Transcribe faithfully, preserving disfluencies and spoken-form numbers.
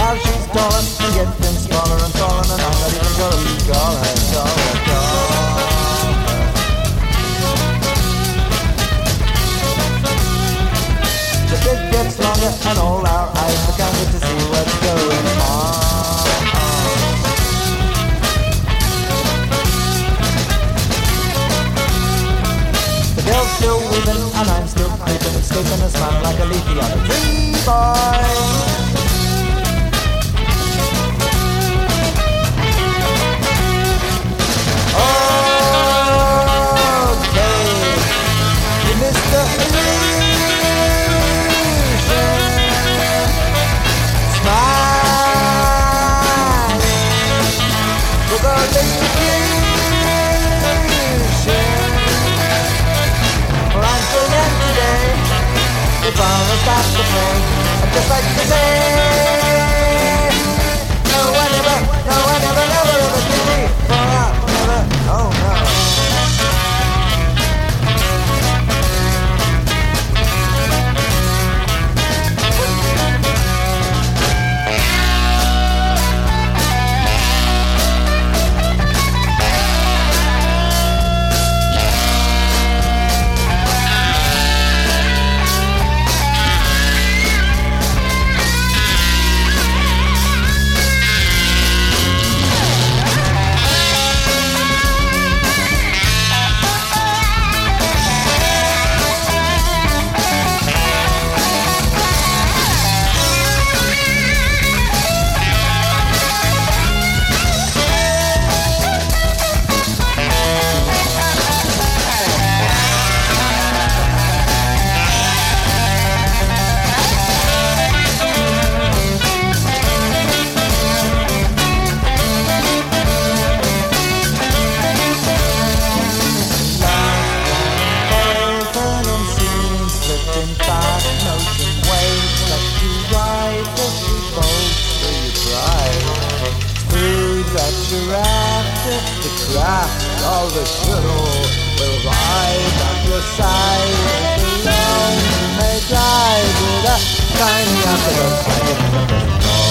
Now she's calling and getting smaller and taller, and I'm not even gonna call her, call her, call her. The bit gets longer and all our eyes are counted to see what's going on. The girl's still weeping and I'm still creeping, escaping a smile like a leafy on a tree, boy. Mister Illusion, smiling with a confusion. Well, I'm still young today. If I was back to play, I'd just like to say, no one ever, no one ever, never ever did me for up, never, oh no. All the shuttle will ride at your side. Alone you may drive with a tiny ambulance.